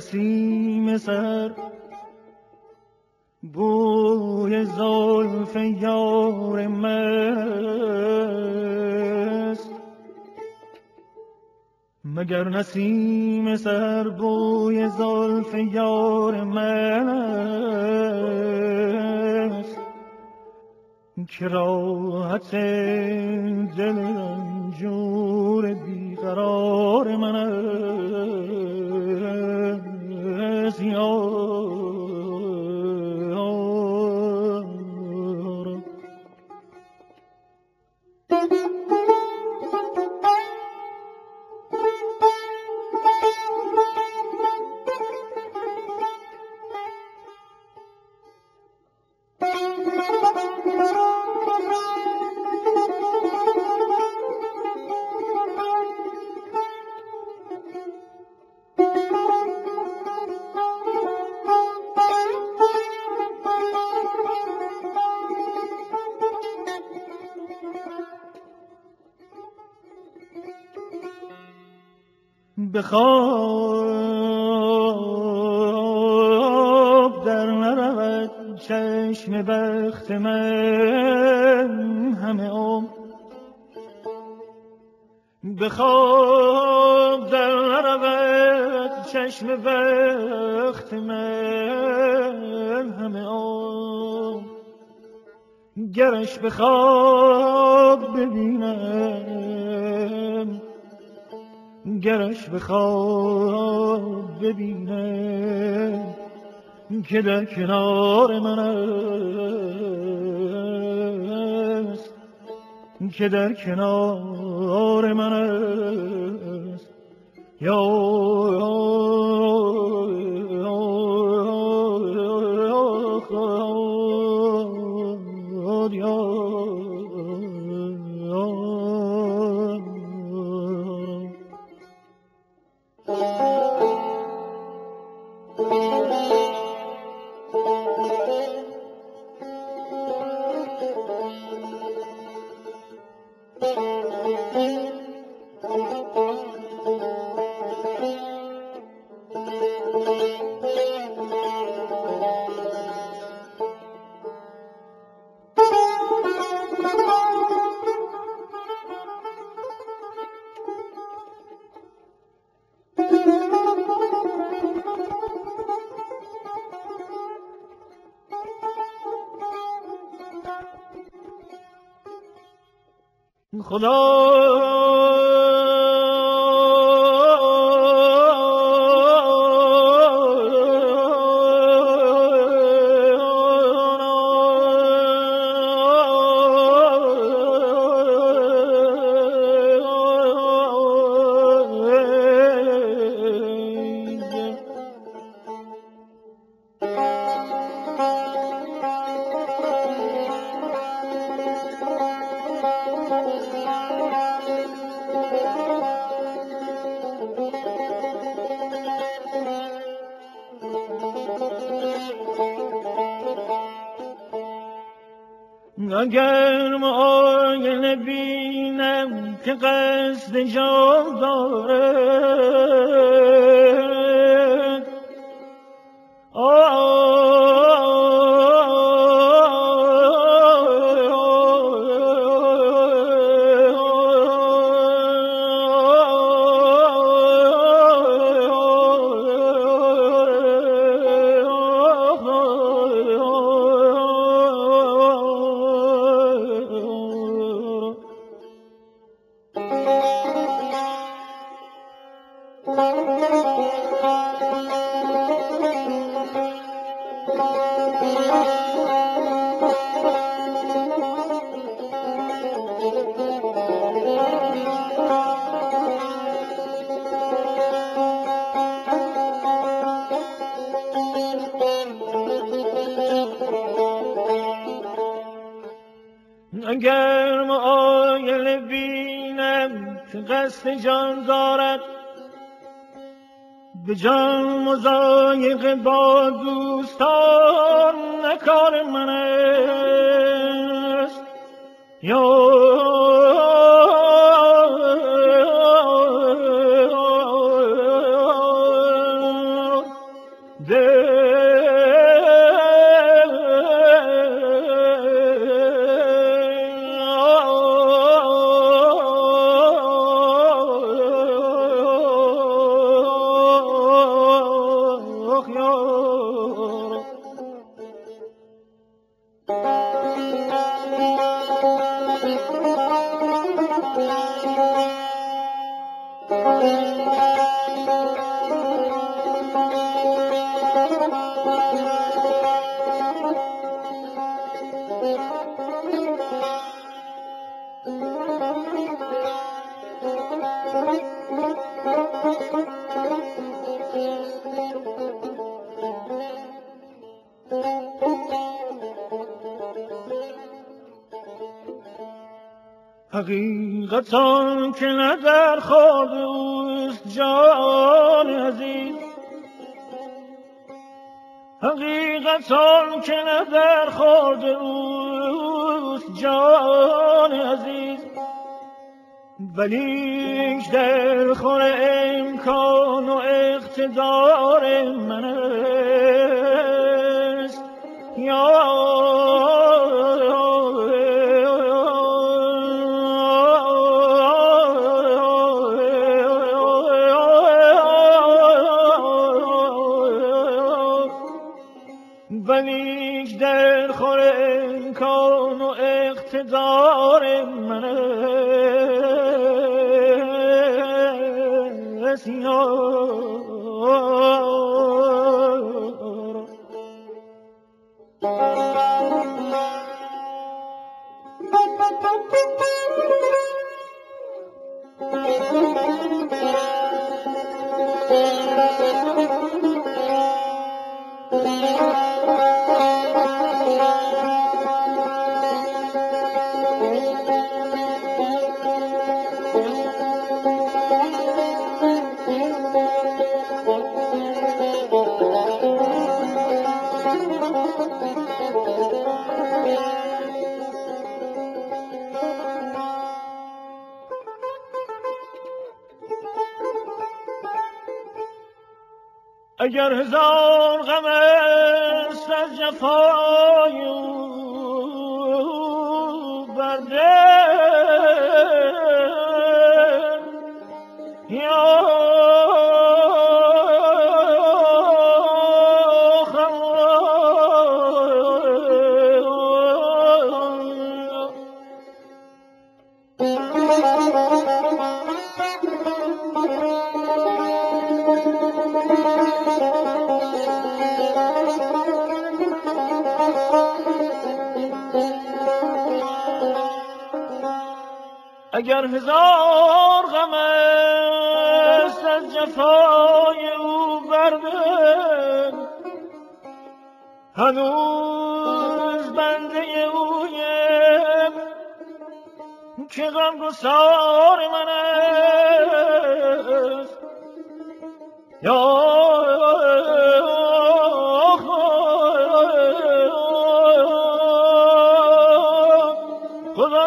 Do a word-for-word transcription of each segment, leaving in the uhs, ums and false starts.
نسیم سر بوی زلف یار مست، مگر نسیم سر بوی زلف یار مست که راحت دل رنجور بیقرار من است. یا به خواب در نرود چشم بخت من همه عمر، به خواب در نرود چشم بخت من همه عمر، گرش به خواب ببینم، گرش به خواب ببینم که در کنار من است، که در کنار من است. یا خدا اگر معاینه بینم که قصد جان دارد، اگر معاینه بینم که قصد جان دارد، به جان مضایقه با دوستان نکار من است. یا حقیقتان که نه در خواب اوست جان عزیز، حقیقتان که نه در خواب اوست جان عزیز، ولیک در خور امکان و اقتدار من است یا ولیک در خور امکان و اقتدار من است یا اگر هزار غم است از جفای او بر دل یا اگر هزار غم است از جفای او بر دل، هنوز بنده اویم که غمگسار من است یا خدا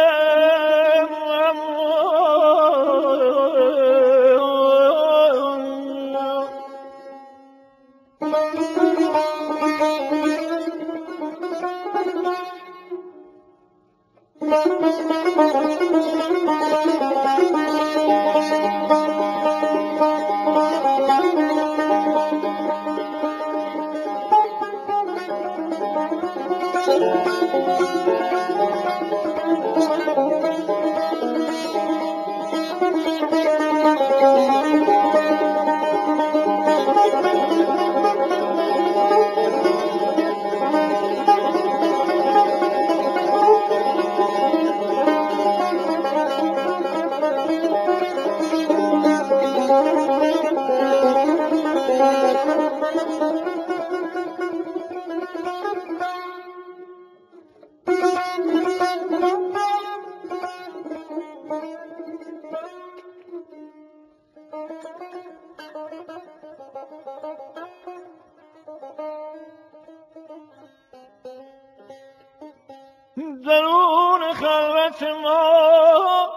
درون خلوت ما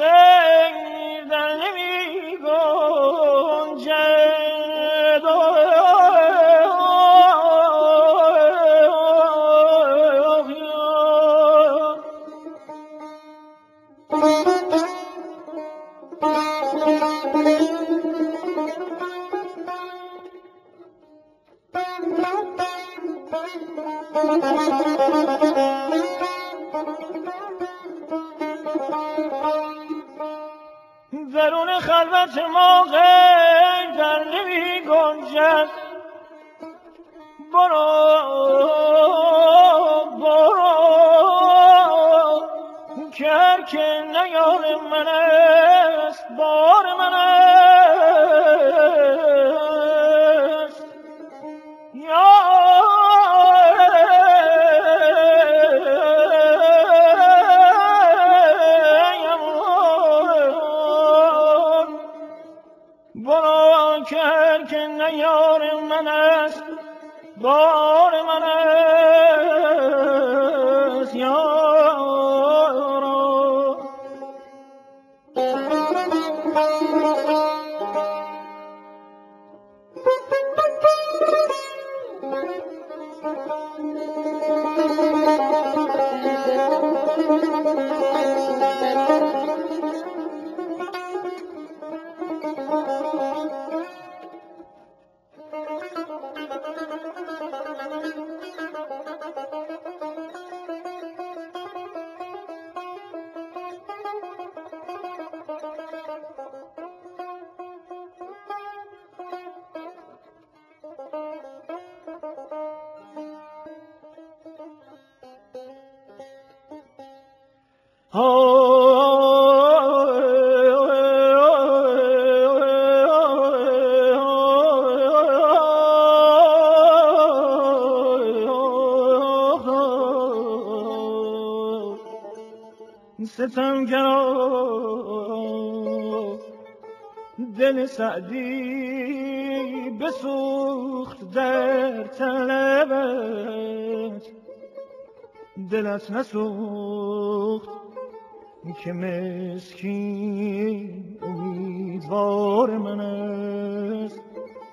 غیر در نمی گنجد درون خلوت ما غیر در نمی گنجد. برو برو که هر که نیار من است بار من است. یا برو که هر که نیار من است بار من است. یا ستمگرا دل سعدی بسوخت در طلبت، دلت نسوخت که مسکین امیدوار من است.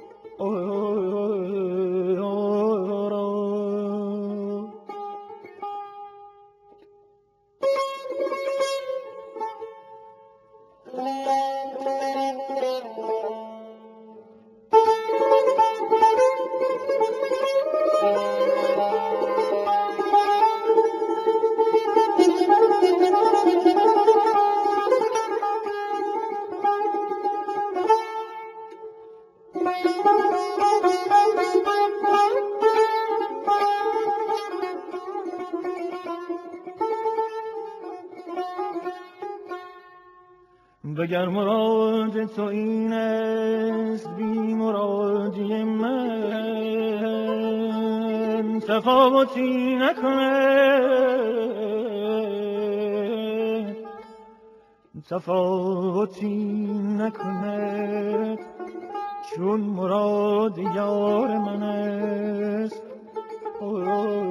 وگر مراد تو این است بی مرادی من، تفاوتی نکند تفاوتی نکند چون مراد یار من است.